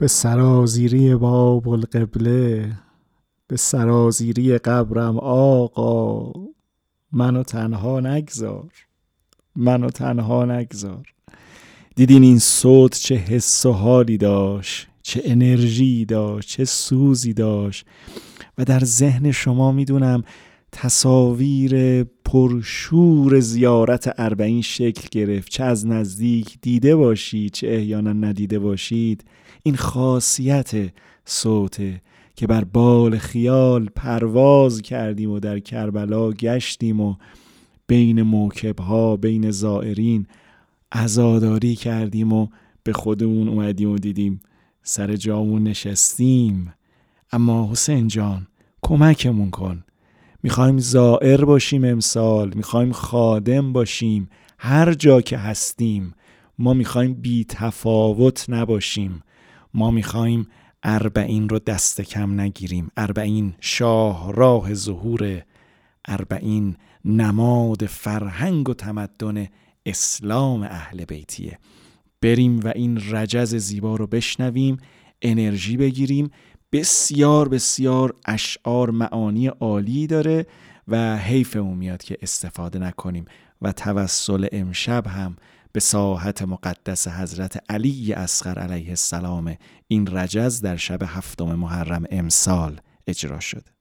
به سرازیری باب القبله، به سرازیری قبرم آقا، منو تنها نگذار، منو تنها نگذار. دیدین این صوت چه حس و حالی داشت، چه انرژی داشت، چه سوزی داشت. و در ذهن شما میدونم تصاویر پرشور زیارت اربعین شکل گرفت، چه از نزدیک دیده باشید چه احیانا ندیده باشید. این خاصیت صوته که بر بال خیال پرواز کردیم و در کربلا گشتیم و بین موکبها، بین زائرین عزاداری کردیم و به خودمون اومدیم و دیدیم سر جامون نشستیم. اما حسین جان کمکمون کن، میخوایم زائر باشیم امسال، میخوایم خادم باشیم هر جا که هستیم. ما میخوایم بی تفاوت نباشیم، ما میخوایم اربعین رو دست کم نگیریم. اربعین شاهراه ظهور، اربعین نماد فرهنگ و تمدن اسلام اهل بیتیه. بریم و این رجز زیبا رو بشنویم، انرژی بگیریم. بسیار بسیار اشعار معانی عالی داره و حیفمون میاد که استفاده نکنیم. و توسل امشب هم به ساحت مقدس حضرت علی اصغر علیه السلام این رجز در شب 7 محرم امسال اجرا شده.